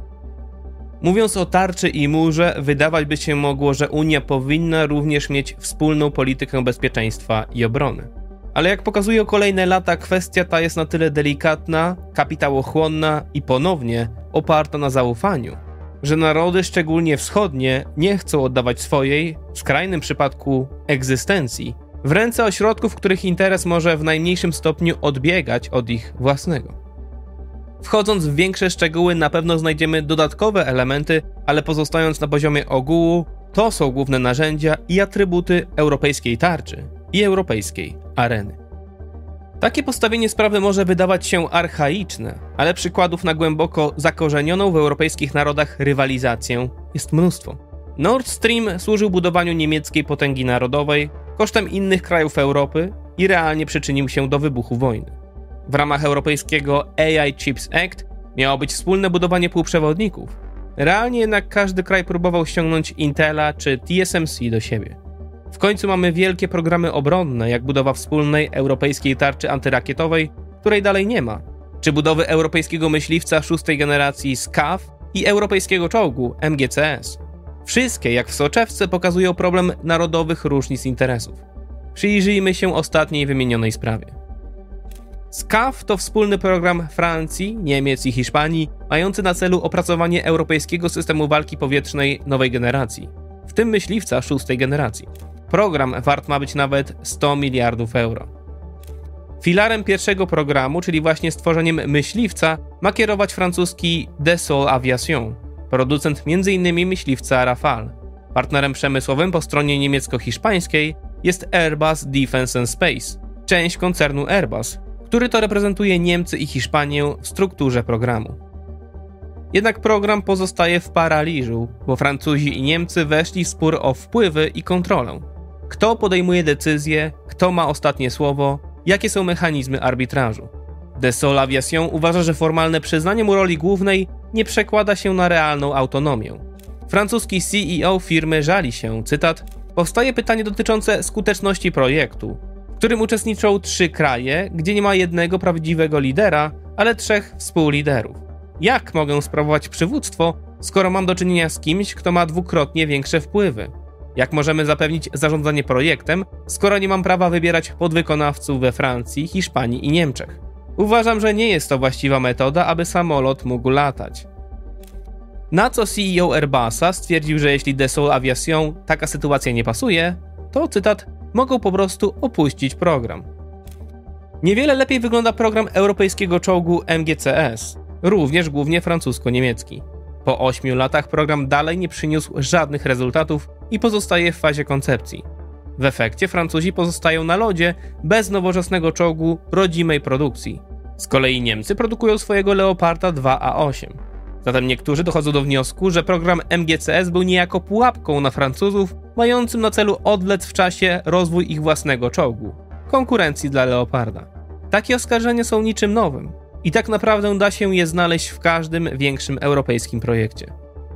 A: Mówiąc o tarczy i murze, wydawać by się mogło, że Unia powinna również mieć wspólną politykę bezpieczeństwa i obrony. Ale jak pokazują kolejne lata, kwestia ta jest na tyle delikatna, kapitałochłonna i ponownie oparta na zaufaniu, że narody, szczególnie wschodnie, nie chcą oddawać swojej, w skrajnym przypadku egzystencji, w ręce ośrodków, których interes może w najmniejszym stopniu odbiegać od ich własnego. Wchodząc w większe szczegóły, na pewno znajdziemy dodatkowe elementy, ale pozostając na poziomie ogółu, to są główne narzędzia i atrybuty europejskiej tarczy i europejskiej areny. Takie postawienie sprawy może wydawać się archaiczne, ale przykładów na głęboko zakorzenioną w europejskich narodach rywalizację jest mnóstwo. Nord Stream służył budowaniu niemieckiej potęgi narodowej kosztem innych krajów Europy i realnie przyczynił się do wybuchu wojny. W ramach europejskiego AI Chips Act miało być wspólne budowanie półprzewodników. Realnie jednak każdy kraj próbował ściągnąć Intela czy TSMC do siebie. W końcu mamy wielkie programy obronne, jak budowa wspólnej europejskiej tarczy antyrakietowej, której dalej nie ma, czy budowy europejskiego myśliwca 6. generacji SCAF i europejskiego czołgu MGCS. Wszystkie, jak w soczewce, pokazują problem narodowych różnic interesów. Przyjrzyjmy się ostatniej wymienionej sprawie. SCAF to wspólny program Francji, Niemiec i Hiszpanii, mający na celu opracowanie europejskiego systemu walki powietrznej nowej generacji, w tym myśliwca 6. generacji. Program wart ma być nawet 100 miliardów euro. Filarem pierwszego programu, czyli właśnie stworzeniem myśliwca, ma kierować francuski Dassault Aviation, producent m.in. myśliwca Rafale. Partnerem przemysłowym po stronie niemiecko-hiszpańskiej jest Airbus Defence and Space, część koncernu Airbus, który to reprezentuje Niemcy i Hiszpanię w strukturze programu. Jednak program pozostaje w paraliżu, bo Francuzi i Niemcy weszli w spór o wpływy i kontrolę. Kto podejmuje decyzje, kto ma ostatnie słowo, jakie są mechanizmy arbitrażu. Dassault Aviation uważa, że formalne przyznanie mu roli głównej nie przekłada się na realną autonomię. Francuski CEO firmy żali się, cytat, powstaje pytanie dotyczące skuteczności projektu, w którym uczestniczą 3 kraje, gdzie nie ma jednego prawdziwego lidera, ale 3 współliderów. Jak mogę sprawować przywództwo, skoro mam do czynienia z kimś, kto ma dwukrotnie większe wpływy? Jak możemy zapewnić zarządzanie projektem, skoro nie mam prawa wybierać podwykonawców we Francji, Hiszpanii i Niemczech? Uważam, że nie jest to właściwa metoda, aby samolot mógł latać. Na co CEO Airbusa stwierdził, że jeśli Dassault Aviation taka sytuacja nie pasuje, to, cytat, mogą po prostu opuścić program. Niewiele lepiej wygląda program europejskiego czołgu MGCS, również głównie francusko-niemiecki. Po 8 latach program dalej nie przyniósł żadnych rezultatów i pozostaje w fazie koncepcji. W efekcie Francuzi pozostają na lodzie bez nowoczesnego czołgu rodzimej produkcji. Z kolei Niemcy produkują swojego Leoparda 2A8. Zatem niektórzy dochodzą do wniosku, że program MGCS był niejako pułapką na Francuzów, mającym na celu odwlec w czasie rozwój ich własnego czołgu, konkurencji dla Leoparda. Takie oskarżenia są niczym nowym i tak naprawdę da się je znaleźć w każdym większym europejskim projekcie.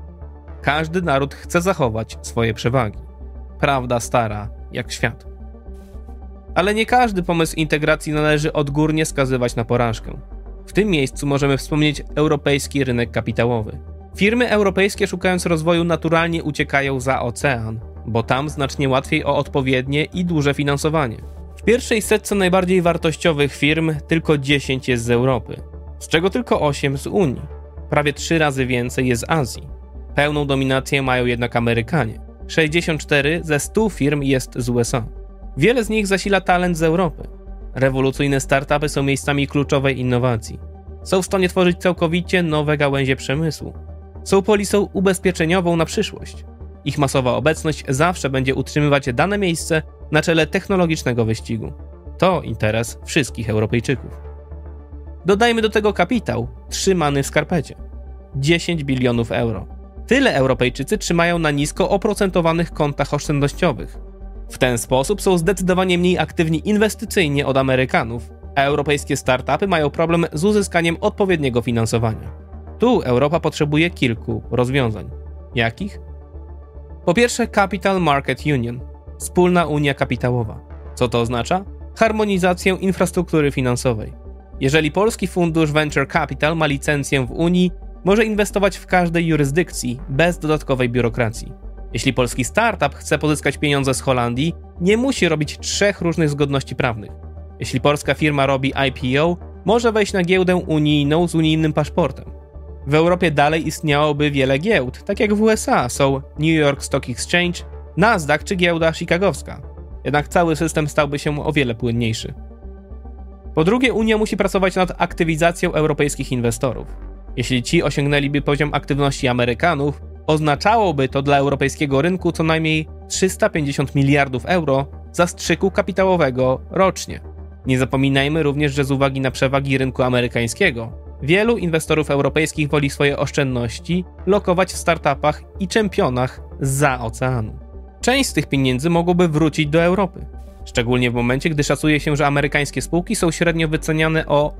A: Każdy naród chce zachować swoje przewagi. Prawda stara jak świat. Ale nie każdy pomysł integracji należy odgórnie skazywać na porażkę. W tym miejscu możemy wspomnieć europejski rynek kapitałowy. Firmy europejskie, szukając rozwoju, naturalnie uciekają za ocean, bo tam znacznie łatwiej o odpowiednie i duże finansowanie. W pierwszej setce najbardziej wartościowych firm tylko 10 jest z Europy, z czego tylko 8 z Unii. Prawie 3 razy więcej jest z Azji. Pełną dominację mają jednak Amerykanie. 64 ze 100 firm jest z USA. Wiele z nich zasila talent z Europy. Rewolucyjne startupy są miejscami kluczowej innowacji. Są w stanie tworzyć całkowicie nowe gałęzie przemysłu. Są polisą ubezpieczeniową na przyszłość. Ich masowa obecność zawsze będzie utrzymywać dane miejsce na czele technologicznego wyścigu. To interes wszystkich Europejczyków. Dodajmy do tego kapitał trzymany w skarpecie. 10 bilionów euro. Tyle Europejczycy trzymają na nisko oprocentowanych kontach oszczędnościowych. W ten sposób są zdecydowanie mniej aktywni inwestycyjnie od Amerykanów, a europejskie startupy mają problem z uzyskaniem odpowiedniego finansowania. Tu Europa potrzebuje kilku rozwiązań. Jakich? Po pierwsze, Capital Market Union, wspólna unia kapitałowa. Co to oznacza? Harmonizację infrastruktury finansowej. Jeżeli polski fundusz Venture Capital ma licencję w Unii, może inwestować w każdej jurysdykcji bez dodatkowej biurokracji. Jeśli polski startup chce pozyskać pieniądze z Holandii, nie musi robić 3 różnych zgodności prawnych. Jeśli polska firma robi IPO, może wejść na giełdę unijną z unijnym paszportem. W Europie dalej istniałoby wiele giełd, tak jak w USA są New York Stock Exchange, Nasdaq czy giełda chicagowska. Jednak cały system stałby się o wiele płynniejszy. Po drugie, Unia musi pracować nad aktywizacją europejskich inwestorów. Jeśli ci osiągnęliby poziom aktywności Amerykanów, oznaczałoby to dla europejskiego rynku co najmniej 350 miliardów euro zastrzyku kapitałowego rocznie. Nie zapominajmy również, że z uwagi na przewagi rynku amerykańskiego, wielu inwestorów europejskich woli swoje oszczędności lokować w startupach i czempionach zza oceanu. Część z tych pieniędzy mogłoby wrócić do Europy. Szczególnie w momencie, gdy szacuje się, że amerykańskie spółki są średnio wyceniane o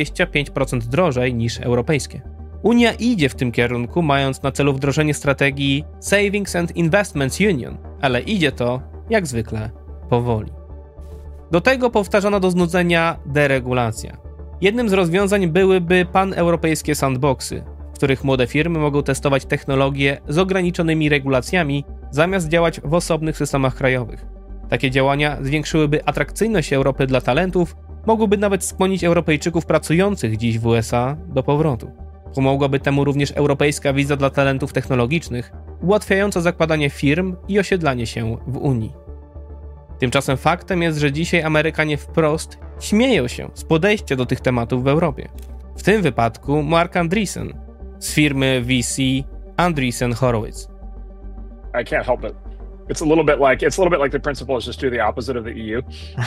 A: 25% drożej niż europejskie. Unia idzie w tym kierunku, mając na celu wdrożenie strategii Savings and Investments Union, ale idzie to, jak zwykle, powoli. Do tego powtarzana do znudzenia deregulacja. Jednym z rozwiązań byłyby paneuropejskie sandboxy, w których młode firmy mogą testować technologie z ograniczonymi regulacjami, zamiast działać w osobnych systemach krajowych. Takie działania zwiększyłyby atrakcyjność Europy dla talentów, mogłyby nawet skłonić Europejczyków pracujących dziś w USA do powrotu. Pomogłaby temu również europejska wiza dla talentów technologicznych, ułatwiająca zakładanie firm i osiedlanie się w Unii. Tymczasem faktem jest, że dzisiaj Amerykanie wprost śmieją się z podejścia do tych tematów w Europie. W tym wypadku Mark Andreessen z firmy VC Andreessen Horowitz.
B: I can't help it. It's a little bit like the principle is just do the opposite of the EU.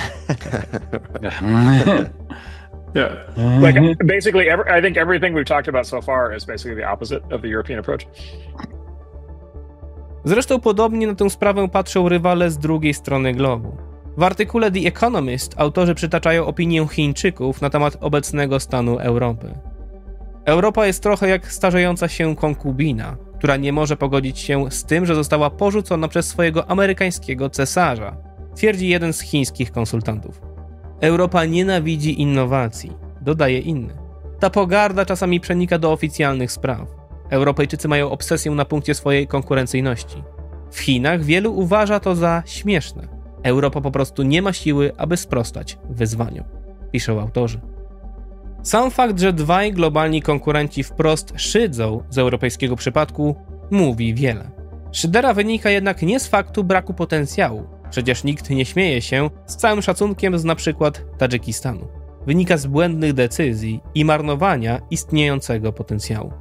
B: Yeah. Like basically I think everything we've talked about so far is basically the opposite of the European approach.
A: Zresztą podobnie na tę sprawę patrzą rywale z drugiej strony globu. W artykule The Economist autorzy przytaczają opinię Chińczyków na temat obecnego stanu Europy. Europa jest trochę jak starzejąca się konkubina, która nie może pogodzić się z tym, że została porzucona przez swojego amerykańskiego cesarza, twierdzi jeden z chińskich konsultantów. Europa nienawidzi innowacji, dodaje inny. Ta pogarda czasami przenika do oficjalnych spraw. Europejczycy mają obsesję na punkcie swojej konkurencyjności. W Chinach wielu uważa to za śmieszne. Europa po prostu nie ma siły, aby sprostać wyzwaniom, piszą autorzy. Sam fakt, że dwaj globalni konkurenci wprost szydzą z europejskiego przypadku, mówi wiele. Szydera wynika jednak nie z faktu braku potencjału. Przecież nikt nie śmieje się z całym szacunkiem z np. Tadżykistanu. Wynika z błędnych decyzji i marnowania istniejącego potencjału.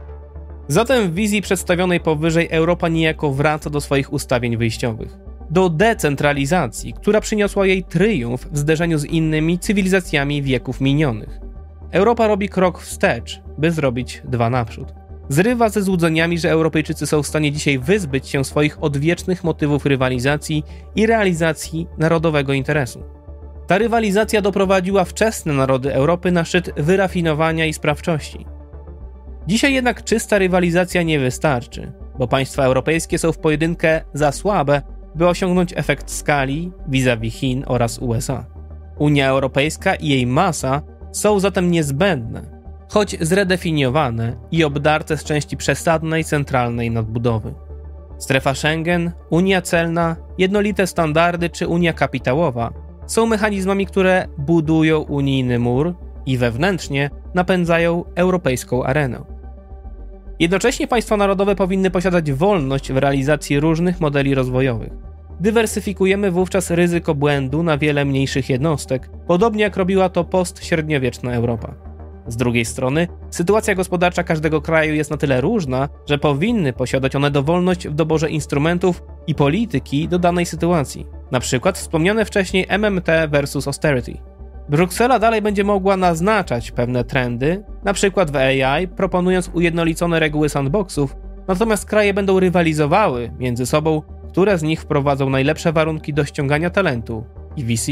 A: Zatem w wizji przedstawionej powyżej Europa niejako wraca do swoich ustawień wyjściowych. Do decentralizacji, która przyniosła jej triumf w zderzeniu z innymi cywilizacjami wieków minionych. Europa robi krok wstecz, by zrobić dwa naprzód. Zrywa ze złudzeniami, że Europejczycy są w stanie dzisiaj wyzbyć się swoich odwiecznych motywów rywalizacji i realizacji narodowego interesu. Ta rywalizacja doprowadziła wczesne narody Europy na szczyt wyrafinowania i sprawczości. Dzisiaj jednak czysta rywalizacja nie wystarczy, bo państwa europejskie są w pojedynkę za słabe, by osiągnąć efekt skali vis-a-vis Chin oraz USA. Unia Europejska i jej masa są zatem niezbędne, choć zredefiniowane i obdarte z części przesadnej centralnej nadbudowy. Strefa Schengen, Unia Celna, jednolite standardy czy Unia Kapitałowa są mechanizmami, które budują unijny mur i wewnętrznie napędzają europejską arenę. Jednocześnie państwa narodowe powinny posiadać wolność w realizacji różnych modeli rozwojowych. Dywersyfikujemy wówczas ryzyko błędu na wiele mniejszych jednostek, podobnie jak robiła to postśredniowieczna Europa. Z drugiej strony, sytuacja gospodarcza każdego kraju jest na tyle różna, że powinny posiadać one dowolność w doborze instrumentów i polityki do danej sytuacji. Na przykład wspomniane wcześniej MMT versus austerity. Bruksela dalej będzie mogła naznaczać pewne trendy, na przykład w AI, proponując ujednolicone reguły sandboxów, natomiast kraje będą rywalizowały między sobą, które z nich wprowadzą najlepsze warunki do ściągania talentu i VC.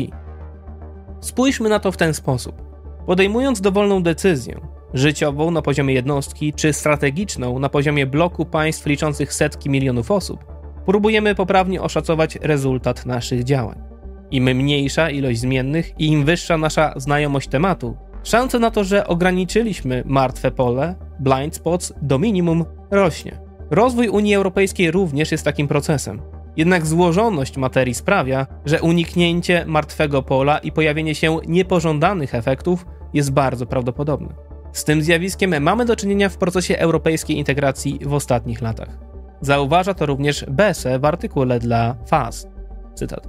A: Spójrzmy na to w ten sposób. Podejmując dowolną decyzję, życiową na poziomie jednostki, czy strategiczną na poziomie bloku państw liczących setki milionów osób, próbujemy poprawnie oszacować rezultat naszych działań. Im mniejsza ilość zmiennych i im wyższa nasza znajomość tematu, szansa na to, że ograniczyliśmy martwe pole, blind spots, do minimum rośnie. Rozwój Unii Europejskiej również jest takim procesem. Jednak złożoność materii sprawia, że uniknięcie martwego pola i pojawienie się niepożądanych efektów jest bardzo prawdopodobne. Z tym zjawiskiem mamy do czynienia w procesie europejskiej integracji w ostatnich latach. Zauważa to również Besse w artykule dla FAS. Cytat.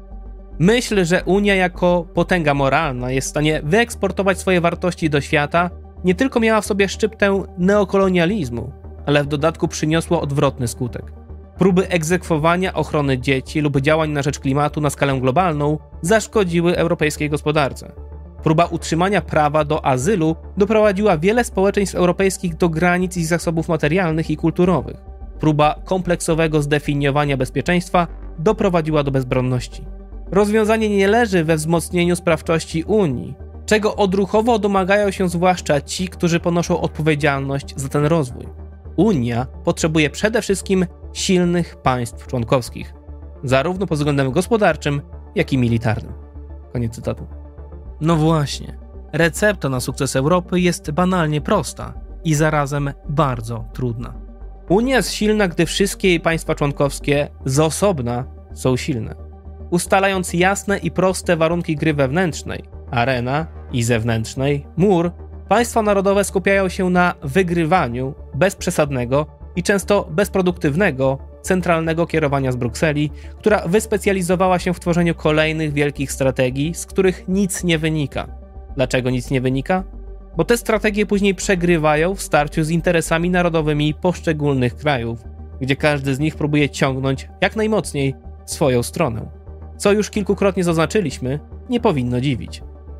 A: Myśl, że Unia jako potęga moralna jest w stanie wyeksportować swoje wartości do świata, nie tylko miała w sobie szczyptę neokolonializmu, ale w dodatku przyniosło odwrotny skutek. Próby egzekwowania ochrony dzieci lub działań na rzecz klimatu na skalę globalną zaszkodziły europejskiej gospodarce. Próba utrzymania prawa do azylu doprowadziła wiele społeczeństw europejskich do granic ich zasobów materialnych i kulturowych. Próba kompleksowego zdefiniowania bezpieczeństwa doprowadziła do bezbronności. Rozwiązanie nie leży we wzmocnieniu sprawczości Unii, czego odruchowo domagają się zwłaszcza ci, którzy ponoszą odpowiedzialność za ten rozwój. Unia potrzebuje przede wszystkim silnych państw członkowskich, zarówno pod względem gospodarczym, jak i militarnym. Koniec cytatu. No właśnie. recepta na sukces Europy jest banalnie prosta i zarazem bardzo trudna. Unia jest silna, gdy wszystkie jej państwa członkowskie z osobna są silne. Ustalając jasne i proste warunki gry wewnętrznej, arena i zewnętrznej, mur, państwa narodowe skupiają się na wygrywaniu bez przesadnego i często bezproduktywnego centralnego kierowania z Brukseli, która wyspecjalizowała się w tworzeniu kolejnych wielkich strategii, z których nic nie wynika. Dlaczego nic nie wynika? Bo te strategie później przegrywają w starciu z interesami narodowymi poszczególnych krajów, gdzie każdy z nich próbuje ciągnąć jak najmocniej w swoją stronę. Co już kilkukrotnie zaznaczyliśmy, nie powinno dziwić.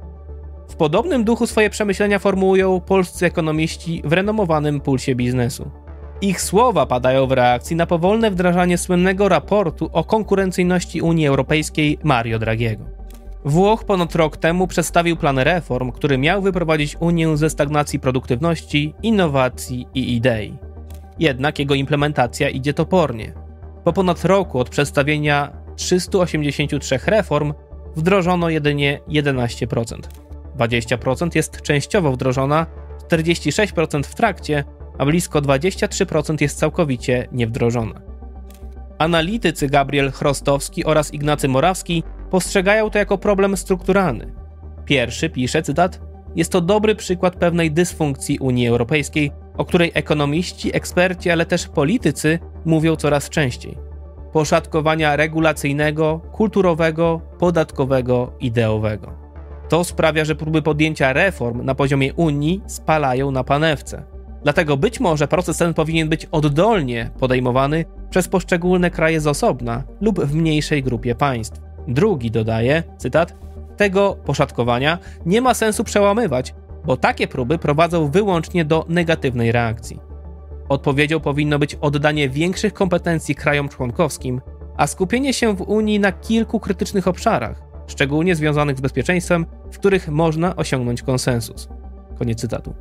A: W podobnym duchu swoje przemyślenia formułują polscy ekonomiści w renomowanym Pulsie Biznesu. Ich słowa padają w reakcji na powolne wdrażanie słynnego raportu o konkurencyjności Unii Europejskiej Mario Draghiego. Włoch ponad rok temu przedstawił plan reform, który miał wyprowadzić Unię ze stagnacji produktywności, innowacji i idei. Jednak jego implementacja idzie topornie. Po ponad roku od przedstawienia 383 reform wdrożono jedynie 11%. 20% jest częściowo wdrożona, 46% w trakcie, a blisko 23% jest całkowicie niewdrożona. Analitycy Gabriel Chrostowski oraz Ignacy Morawski postrzegają to jako problem strukturalny. Pierwszy pisze, cytat, jest to dobry przykład pewnej dysfunkcji Unii Europejskiej, o której ekonomiści, eksperci, ale też politycy mówią coraz częściej. Poszatkowania regulacyjnego, kulturowego, podatkowego, ideowego. To sprawia, że próby podjęcia reform na poziomie Unii spalają na panewce. Dlatego być może proces ten powinien być oddolnie podejmowany przez poszczególne kraje z osobna lub w mniejszej grupie państw. Drugi dodaje, cytat, tego poszatkowania nie ma sensu przełamywać, bo takie próby prowadzą wyłącznie do negatywnej reakcji. Odpowiedzią powinno być oddanie większych kompetencji krajom członkowskim, a skupienie się w Unii na kilku krytycznych obszarach, szczególnie związanych z bezpieczeństwem, w których można osiągnąć konsensus. Koniec cytatu.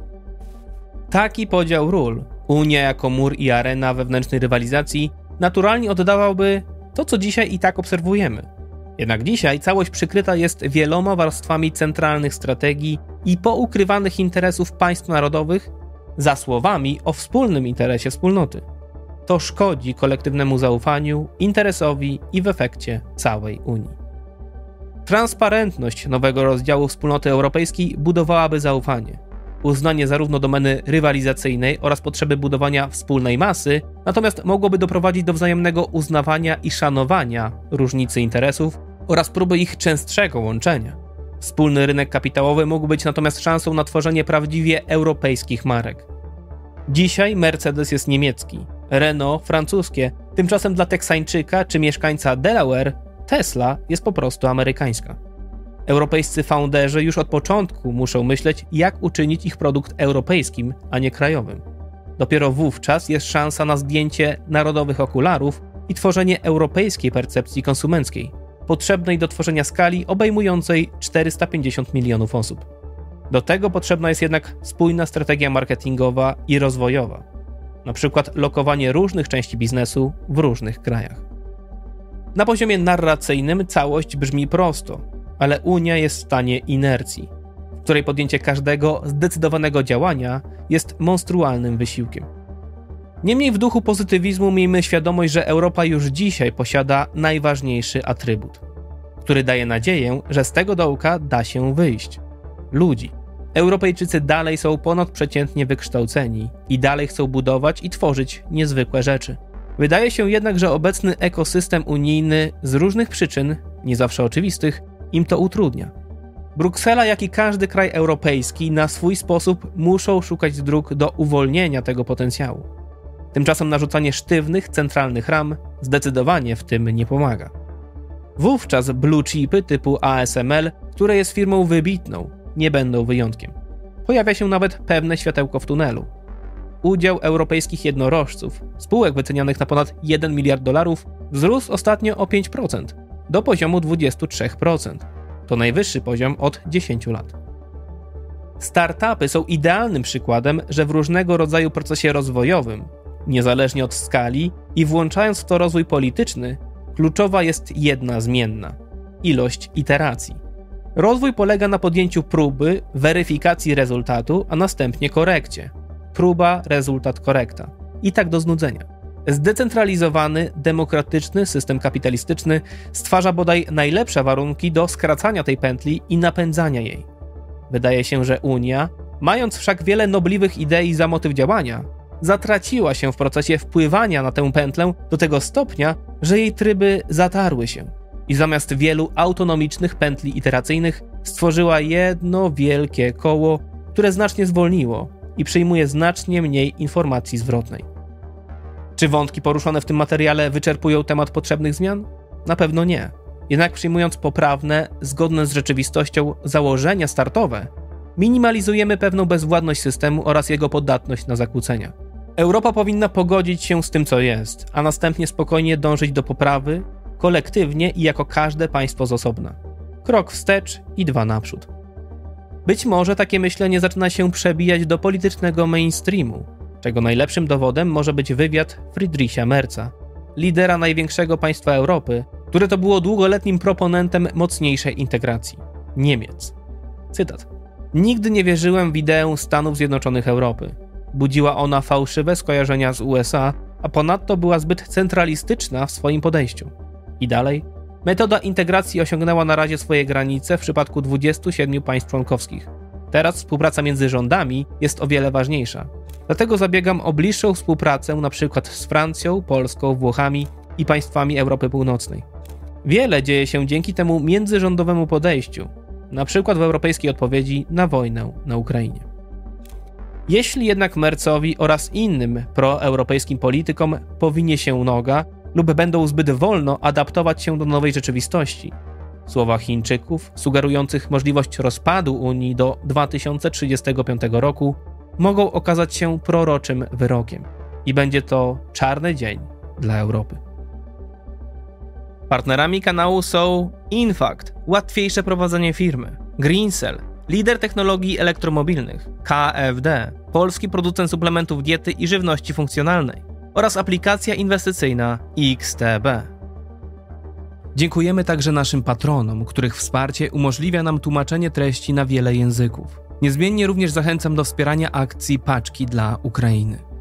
A: Taki podział ról, Unia jako mur i arena wewnętrznej rywalizacji, naturalnie oddawałby to, co dzisiaj i tak obserwujemy. Jednak dzisiaj całość przykryta jest wieloma warstwami centralnych strategii i poukrywanych interesów państw narodowych za słowami o wspólnym interesie wspólnoty. To szkodzi kolektywnemu zaufaniu, interesowi i w efekcie całej Unii. Transparentność nowego rozdziału Wspólnoty Europejskiej budowałaby zaufanie, uznanie zarówno domeny rywalizacyjnej oraz potrzeby budowania wspólnej masy, natomiast mogłoby doprowadzić do wzajemnego uznawania i szanowania różnicy interesów oraz próby ich częstszego łączenia. Wspólny rynek kapitałowy mógł być natomiast szansą na tworzenie prawdziwie europejskich marek. Dzisiaj Mercedes jest niemiecki, Renault francuskie, tymczasem dla Teksańczyka czy mieszkańca Delaware Tesla jest po prostu amerykańska. Europejscy founderzy już od początku muszą myśleć, jak uczynić ich produkt europejskim, a nie krajowym. Dopiero wówczas jest szansa na zdjęcie narodowych okularów i tworzenie europejskiej percepcji konsumenckiej, potrzebnej do tworzenia skali obejmującej 450 milionów osób. Do tego potrzebna jest jednak spójna strategia marketingowa i rozwojowa, na przykład lokowanie różnych części biznesu w różnych krajach. Na poziomie narracyjnym całość brzmi prosto, ale Unia jest w stanie inercji, w której podjęcie każdego zdecydowanego działania jest monstrualnym wysiłkiem. Niemniej w duchu pozytywizmu miejmy świadomość, że Europa już dzisiaj posiada najważniejszy atrybut, który daje nadzieję, że z tego dołka da się wyjść. Ludzi. Europejczycy dalej są ponadprzeciętnie wykształceni i dalej chcą budować i tworzyć niezwykłe rzeczy. Wydaje się jednak, że obecny ekosystem unijny z różnych przyczyn, nie zawsze oczywistych, im to utrudnia. Bruksela, jak i każdy kraj europejski na swój sposób muszą szukać dróg do uwolnienia tego potencjału. Tymczasem narzucanie sztywnych, centralnych ram zdecydowanie w tym nie pomaga. Wówczas blue chipy typu ASML, które jest firmą wybitną, nie będą wyjątkiem. Pojawia się nawet pewne światełko w tunelu. Udział europejskich jednorożców, spółek wycenianych na ponad $1 miliard, wzrósł ostatnio o 5%, do poziomu 23%. To najwyższy poziom od 10 lat. Startupy są idealnym przykładem, że w różnego rodzaju procesie rozwojowym, niezależnie od skali i włączając w to rozwój polityczny, kluczowa jest jedna zmienna – ilość iteracji. Rozwój polega na podjęciu próby, weryfikacji rezultatu, a następnie korekcie. Próba, rezultat, korekta. I tak do znudzenia. Zdecentralizowany, demokratyczny system kapitalistyczny stwarza bodaj najlepsze warunki do skracania tej pętli i napędzania jej. Wydaje się, że Unia, mając wszak wiele nobliwych idei za motyw działania, zatraciła się w procesie wpływania na tę pętlę do tego stopnia, że jej tryby zatarły się i zamiast wielu autonomicznych pętli iteracyjnych stworzyła jedno wielkie koło, które znacznie zwolniło i przyjmuje znacznie mniej informacji zwrotnej. Czy wątki poruszone w tym materiale wyczerpują temat potrzebnych zmian? Na pewno nie. Jednak przyjmując poprawne, zgodne z rzeczywistością założenia startowe, minimalizujemy pewną bezwładność systemu oraz jego podatność na zakłócenia. Europa powinna pogodzić się z tym, co jest, a następnie spokojnie dążyć do poprawy, kolektywnie i jako każde państwo z osobna. Krok wstecz i 2 naprzód. Być może takie myślenie zaczyna się przebijać do politycznego mainstreamu, czego najlepszym dowodem może być wywiad Friedricha Merza, lidera największego państwa Europy, które to było długoletnim proponentem mocniejszej integracji – Niemiec. Cytat. Nigdy nie wierzyłem w ideę Stanów Zjednoczonych Europy. Budziła ona fałszywe skojarzenia z USA, a ponadto była zbyt centralistyczna w swoim podejściu. I dalej. Metoda integracji osiągnęła na razie swoje granice w przypadku 27 państw członkowskich. Teraz współpraca między rządami jest o wiele ważniejsza. Dlatego zabiegam o bliższą współpracę np. z Francją, Polską, Włochami i państwami Europy Północnej. Wiele dzieje się dzięki temu międzyrządowemu podejściu, np. w europejskiej odpowiedzi na wojnę na Ukrainie. Jeśli jednak Merzowi oraz innym proeuropejskim politykom powinie się noga lub będą zbyt wolno adaptować się do nowej rzeczywistości, słowa Chińczyków sugerujących możliwość rozpadu Unii do 2035 roku mogą okazać się proroczym wyrokiem i będzie to czarny dzień dla Europy. Partnerami kanału są Infact, łatwiejsze prowadzenie firmy, Greencell, lider technologii elektromobilnych, KFD, polski producent suplementów diety i żywności funkcjonalnej oraz aplikacja inwestycyjna XTB. Dziękujemy także naszym patronom, których wsparcie umożliwia nam tłumaczenie treści na wiele języków. Niezmiennie również zachęcam do wspierania akcji Paczki dla Ukrainy.